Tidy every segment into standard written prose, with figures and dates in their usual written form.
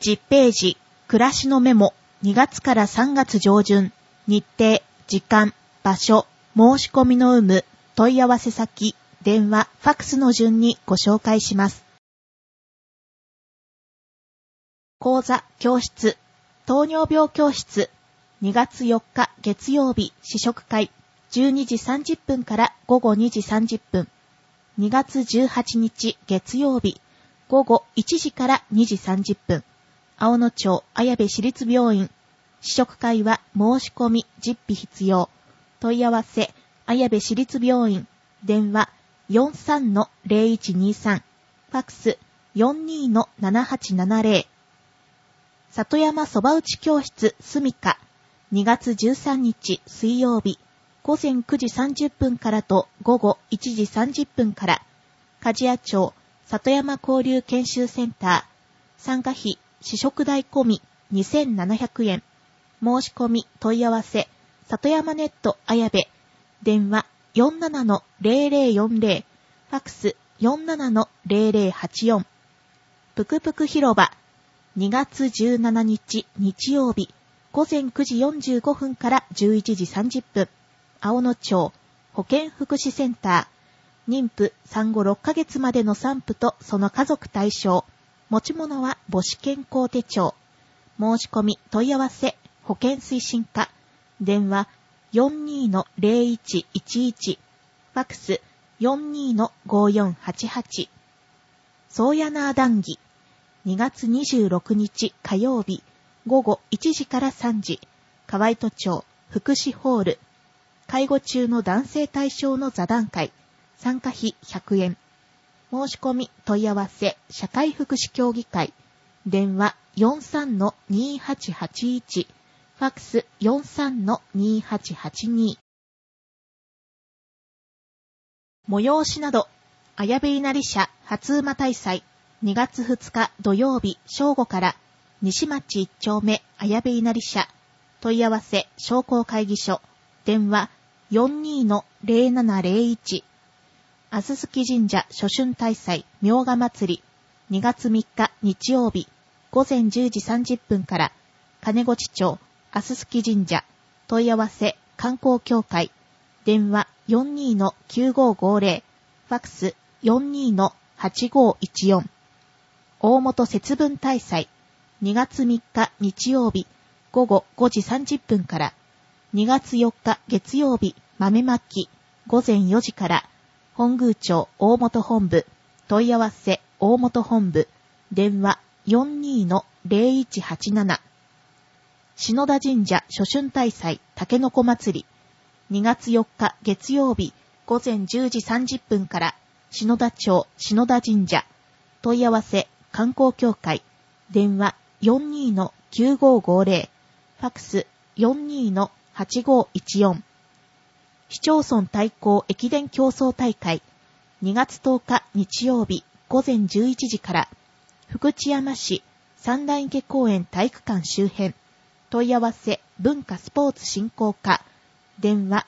10ページ、暮らしのメモ、2月から3月上旬、日程、時間、場所、申し込みの有無、問い合わせ先、電話、ファックスの順にご紹介します。講座、教室、糖尿病教室、2月4日月曜日試食会、12時30分から午後2時30分。2月18日月曜日、午後1時から2時30分。青野町綾部市立病院。試食会は申し込み実費必要。問い合わせ、綾部市立病院。電話 43-0123。ファックス 42-7870。里山そば打ち教室すみか。2月13日水曜日。午前9時30分からと午後1時30分から、梶谷町里山交流研修センター、参加費、試食代込み2700円、申し込み問い合わせ、里山ネット綾部、電話 47-0040、ファックス 47-0084、ぷくぷく広場、2月17日日曜日、午前9時45分から11時30分、青野町保健福祉センター、妊婦産後6ヶ月までの産婦とその家族対象、持ち物は母子健康手帳、申し込み問い合わせ保健推進課、電話 42-0111、ファックス 42-5488、ソーヤナー談義、2月26日火曜日、午後1時から3時、河合都町福祉ホール、介護中の男性対象の座談会、参加費100円。申し込み問い合わせ社会福祉協議会、電話 43-2881、ファックス 43-2882。催しなど、綾部稲荷社初馬大祭、2月2日土曜日正午から、西町1丁目綾部稲荷社、問い合わせ商工会議所、電話 42-0701。あすすき神社初春大祭明賀祭り、2月3日日曜日、午前10時30分から、金子町あすすき神社、問い合わせ観光協会、電話 42-9550、ファックス 42-8514。大本節分大祭、2月3日日曜日、午後5時30分から、2月4日月曜日豆まき、午前4時から、本宮町大本本部、問い合わせ大本本部、電話 42-0187。篠田神社初春大祭たけのこ祭り、2月4日月曜日、午前10時30分から、篠田町篠田神社、問い合わせ観光協会、電話 42-9550、ファックス 42-8514。市町村対抗駅伝競争大会、2月10日日曜日午前11時から、福知山市三段池公園体育館周辺、問い合わせ文化スポーツ振興課、電話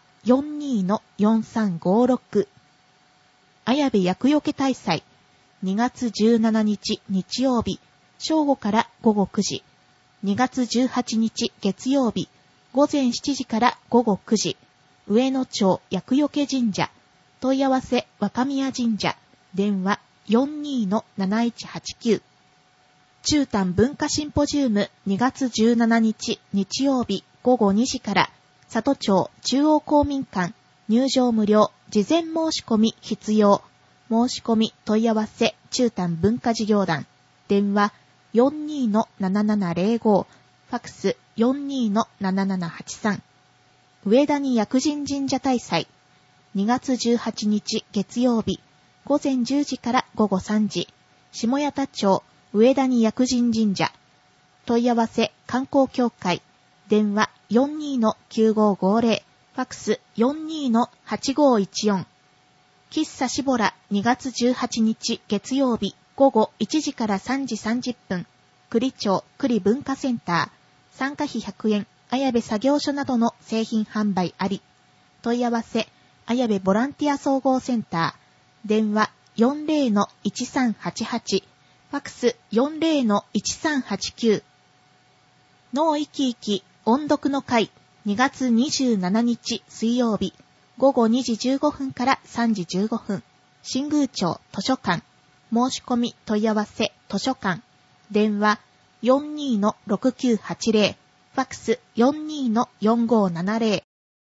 42-4356。綾部厄除け大祭、2月17日日曜日、正午から午後9時、2月18日月曜日、午前7時から午後9時、上野町厄除け神社、問い合わせ若宮神社、電話 42-7189。中丹文化シンポジウム2月17日日曜日午後2時から、里町中央公民館、入場無料、事前申し込み必要。申し込み問い合わせ中丹文化事業団、電話 42-7705、ファックス 42-7783。上谷薬神神社大祭、2月18日月曜日、午前10時から午後3時、下谷田町上谷薬神神社、問い合わせ観光協会、電話 42-9550、ファックス 42-8514。喫茶しぼら2月18日月曜日、午後1時から3時30分、栗町栗文化センター、参加費100円、綾部作業所などの製品販売あり。問い合わせ、綾部ボランティア総合センター、電話 40-1388、フファクス 40-1389。脳生き生き音読の会2月27日水曜日午後2時15分から3時15分。新宮町図書館。申し込み問い合わせ図書館。電話 42-6980。ファクス 42-4570。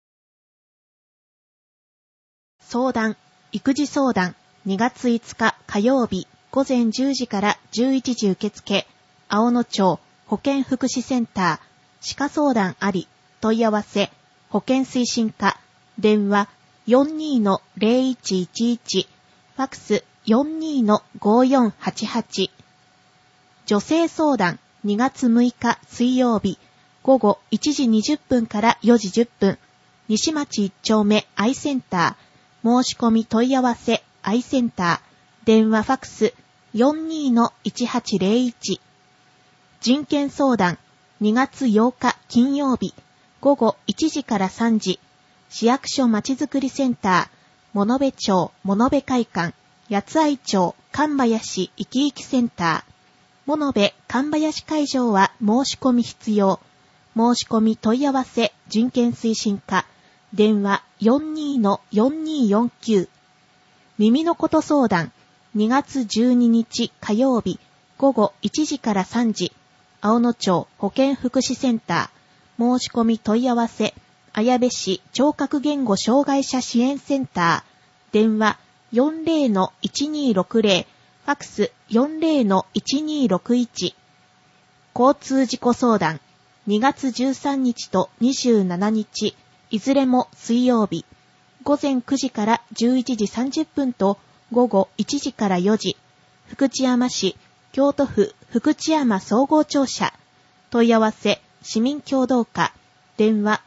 相談、育児相談、2月5日火曜日午前10時から11時受付。青野町保健福祉センター。歯科相談あり。問い合わせ、保健推進課。電話 42-0111。ファクス 42-5488。女性相談、2月6日水曜日午後1時20分から4時10分。西町1丁目アイセンター。申し込み問い合わせアイセンター。電話ファクス 42-1801。人権相談、2月8日金曜日午後1時から3時。市役所まちづくりセンター。物部町物部会館。八愛町神林生き生きセンター。物部神林会場は申し込み必要。申し込み問い合わせ人権推進課。電話 42-4249。耳のこと相談、2月12日火曜日午後1時から3時。青野町保健福祉センター。申し込み問い合わせ綾部市聴覚言語障害者支援センター。電話 40-1260。ファクス 40-1261。交通事故相談、2月13日と27日、いずれも水曜日、午前9時から11時30分と午後1時から4時、福知山市、京都府福知山総合庁舎。問い合わせ、市民協同課。電話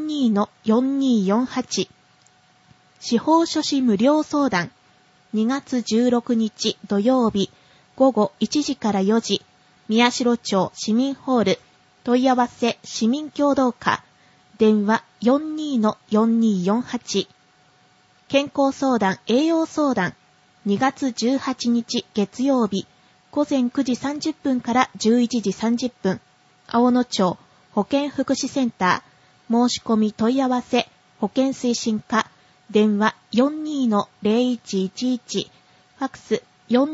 42-4248。司法書士無料相談、2月16日土曜日午後1時から4時。宮代町市民ホール。問い合わせ市民協同課。電話 42-4248。健康相談栄養相談、2月18日月曜日午前9時30分から11時30分。青野町保健福祉センター。申し込み問い合わせ保健推進課。電話 42-0111。ファクス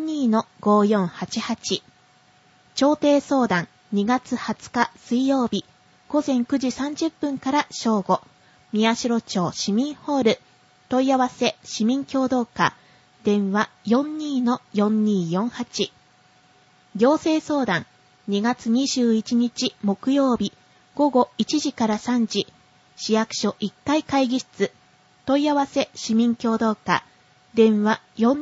42-5488。調停相談、2月20日水曜日午前9時30分から正午。宮代町市民ホール。問い合わせ市民協同課。電話 42-4248。行政相談、2月21日木曜日午後1時から3時。市役所1階会議室。問い合わせ市民協同課。電話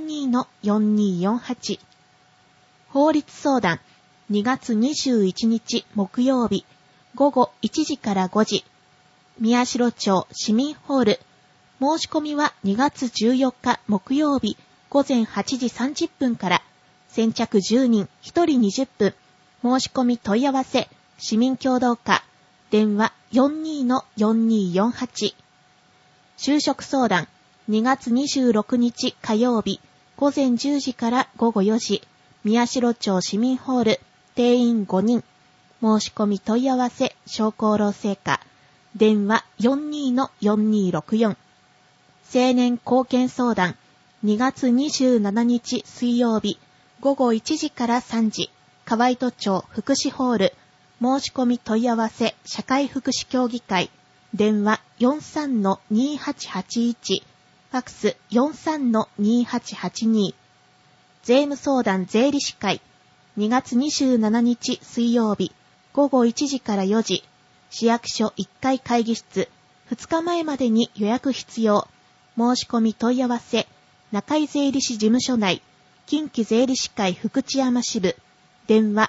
42-4248。法律相談、2月21日木曜日午後1時から5時。宮代町市民ホール。申し込みは2月14日木曜日午前8時30分から。先着10人1人20分。申し込み問い合わせ市民協同課。電話 42-4248。就職相談、2月26日火曜日午前10時から午後4時。宮代町市民ホール。定員5人。申し込み問い合わせ商工労政課。電話 42-4264。青年貢献相談、2月27日水曜日午後1時から3時。河合都町福祉ホール。申し込み問い合わせ社会福祉協議会。電話 43-2881。ファクス 43-2882。税務相談税理士会。2月27日水曜日午後1時から4時。市役所1階会議室。2日前までに予約必要。申し込み問い合わせ中井税理士事務所内。近畿税理士会福知山支部。電話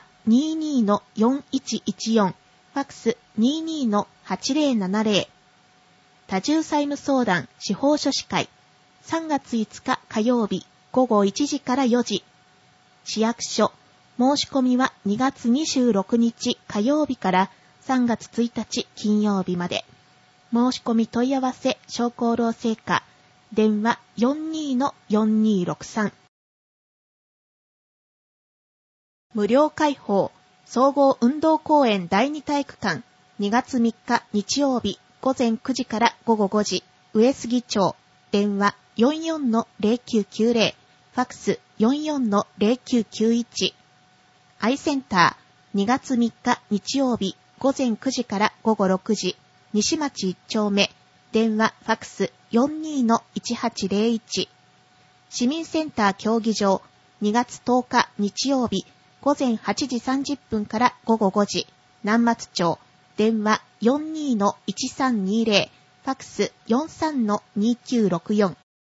22-4114。ファクス 22-8070。多重債務相談司法書士会。3月5日火曜日午後1時から4時。市役所。申し込みは2月26日火曜日から3月1日金曜日まで。申し込み問い合わせ商工労政課。電話 42-4263。 無料開放、総合運動公園第二体育館、2月3日日曜日、午前9時から午後5時、上杉町、電話 44-0990、ファクス 44-0991。アイセンター、2月3日日曜日、午前9時から午後6時、西町1丁目、電話ファクス 42-1801。市民センター競技場、2月10日日曜日、午前8時30分から午後5時、南松町、電話 42-1320、ファクス 43-2964。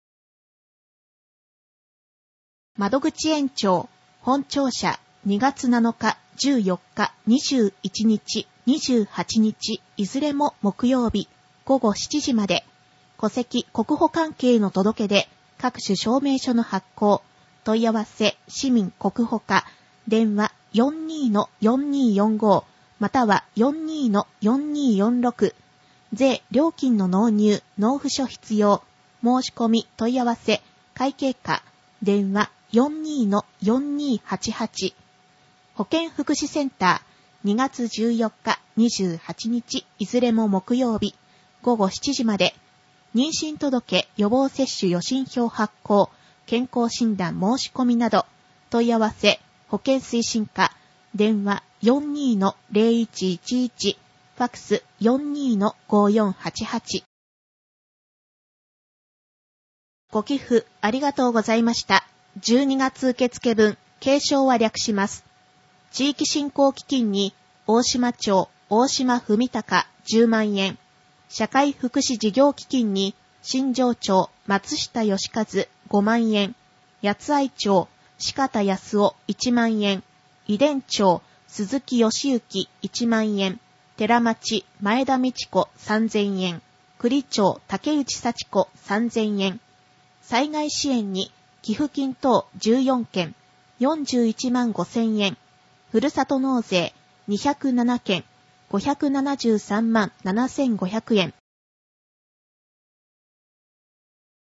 窓口延長、本庁舎、2月7日、14日、21日、28日、いずれも木曜日、午後7時まで、戸籍国保関係の届け出、各種証明書の発行、問い合わせ、市民国保課、電話 42-4245、または 42-4246、税料金の納入、納付書必要、申し込み問い合わせ、会計課、電話 42-4288、保健福祉センター、2月14日、28日、いずれも木曜日、午後7時まで、妊娠届、予防接種予診票発行、健康診断申し込みなど、問い合わせ、保健推進課、電話 42-0111、ファクス 42-5488。ご寄付ありがとうございました。12月受付分、継承は略します。地域振興基金に、大島町、大島文隆10万円。社会福祉事業基金に、新庄町、松下義和5万円。八愛町、四方康夫1万円。井田町、鈴木義行1万円。寺町、前田美智子3000円。栗町、竹内幸子3000円。災害支援に、寄付金等14件、41万5000円。ふるさと納税207件、573万7500円。